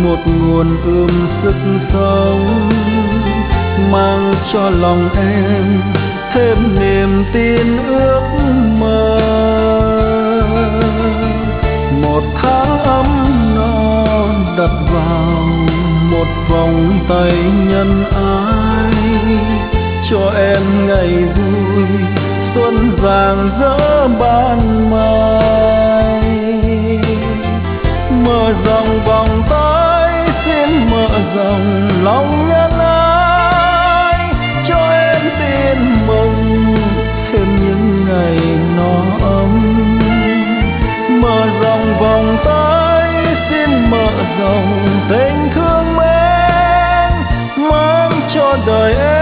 một nguồn sức sống, mang cho lòng em thêm niềm tin ước mơ. Một tháng ấm no đặt vào một vòng tay nhân ái, cho em ngày vui xuân vàng rỡ ban mai. Mở rộng vòng tay xin mở rộng lòng nhân ái, cho em tin mừng thêm những ngày no ấm. Mở rộng vòng tay xin mở rộng tình thương mến, mang cho đời em